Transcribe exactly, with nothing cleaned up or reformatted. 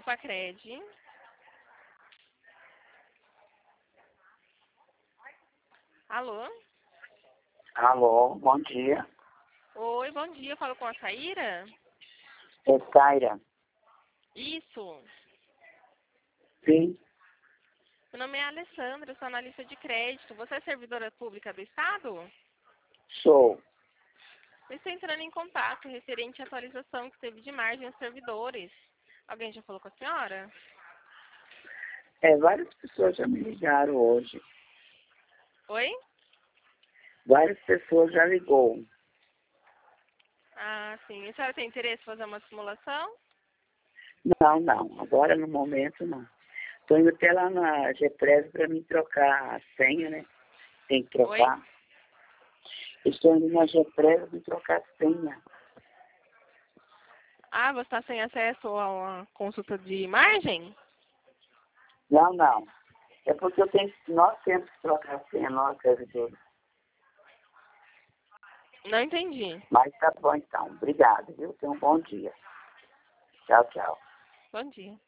com a Cred. Alô? Alô, bom dia. Oi, bom dia. Eu falo com a Saíra? É Saira? Isso. Sim, Meu nome é Alessandra, eu sou analista de crédito. Você é servidora pública do Estado? sou. Eu estou entrando em contato referente à atualização que teve de margem aos servidores. Alguém já falou com a senhora? É, várias pessoas já me ligaram hoje. Oi? Várias pessoas já ligou. Ah, sim. A senhora tem interesse em fazer uma simulação? Não, não. Agora, no momento, não. Estou indo até lá na G-Press para me trocar a senha, né? Tem que Oi? trocar. Estou indo na G-Press para me trocar a senha. Ah, você está sem acesso a uma consulta de margem? Não, não. É porque eu tenho, nós temos que trocar a senha, nós, servidores. Não entendi. Mas tá bom, então. Obrigado, viu? Tenha um bom dia. Tchau, tchau. Bom dia.